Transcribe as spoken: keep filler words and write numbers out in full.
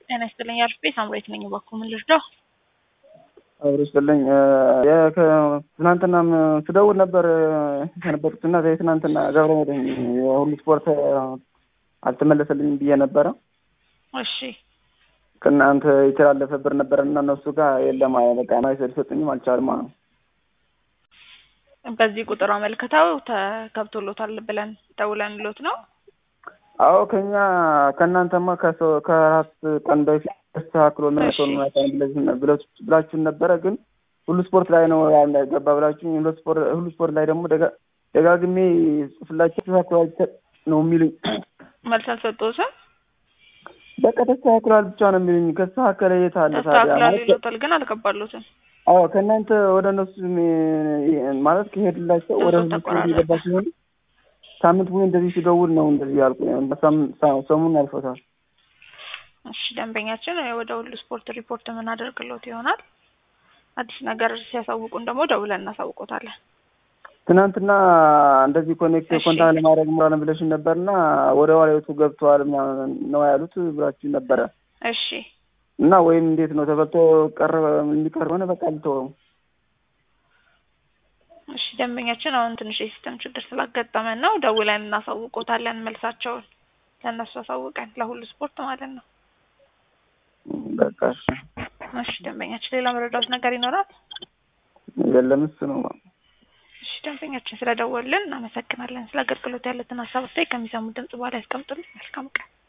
ጤና ይስጥልኝ አርፌ ሳምሬት ነኝ ባኩ ምን ልርዳው? አብሮ ይስጥልኝ ትናንትናም ስደውል ነበር የነበርኩትና ትናንትና ገብረ መድህን የሁሉ ስፖርት አልተመለሰልኝም ብዬ ነበረ። እሺ ከእናንተ የተላለፈ ብር ነበርና እነሱ ጋር የለም በቃ ማይሰል ሰጡኝም አልቻልም ማለት ነው። በዚህ ቁጥር አመልክተው ተከብቶሎታል ብለን ደውለንሎት ነው። አዎ ከኛ ከእናንተማ ከአራት ቀን በፊት ተስተካክሎ መጥቶን ማለት ብላችሁ ነበረ። ግን ሁሉ ስፖርት ላይ ነው ያልገባ ብላችሁ ሁሉ ስፖርት ሁሉ ስፖርት ላይ ደግሞ ደጋግሜ ጽፍላችሁ ተስተካክሏል ነው የሚሉኝ። መልስ አልሰጠሁትም። በቃ ተስተካክሏል ብቻ ነው የሚሉኝ። ከስተካከለ የት አለ ታዲያ? ተስተካክሏል ይሉታል ግን አልገባሉትም። አዎ ከእናንተ ወደ እነሱ ማለት ከሄድላቸው ወደ ሁሉ ስፖርት የገባ ሲሆን ሳምንት ሙሉ እንደዚህ ሲደውል ነው እንደዚህ ያልኩ ሰሙን አልፎታል። እሺ ደንበኛችን ወደ ሁሉ ስፖርት ሪፖርት ምን አደርግሎት ይሆናል። አዲስ ነገር ሲያሳውቁን ደግሞ ደውለን እናሳውቆታለን። ትናንትና እንደዚህ ኮኔክት ኮንታክት ለማድረግ ምራን ብለሽ ነበርና ወደ ዋሌቱ ገብቷል ነው ያሉት ብላችሁ ነበረ። እሺ እና ወይም እንዴት ነው ተበልቶ ቀረበ የሚቀርበው ነው በቃ ልተው። እሺ ደንበኛችን አሁን ትንሽ የሲስተም ችግር ስላጋጠመን ነው ደውለን እናሳውቆታለን። መልሳቸውን ለነሱ አሳውቀን ለሁሉ ስፖርት ማለት ነው። በቃ እሺ ደንበኛችን ሌላ መረዳት ነገር ይኖራል? የለም እሱ ነው። እሺ ደንበኛችን ስለደወልን እናመሰግናለን። ስለ አገልግሎት ያለትን ሀሳብ አስተያየት ከሚሰሙ ድምጽ በኋላ ያስቀምጡልን። መልካም ቀን።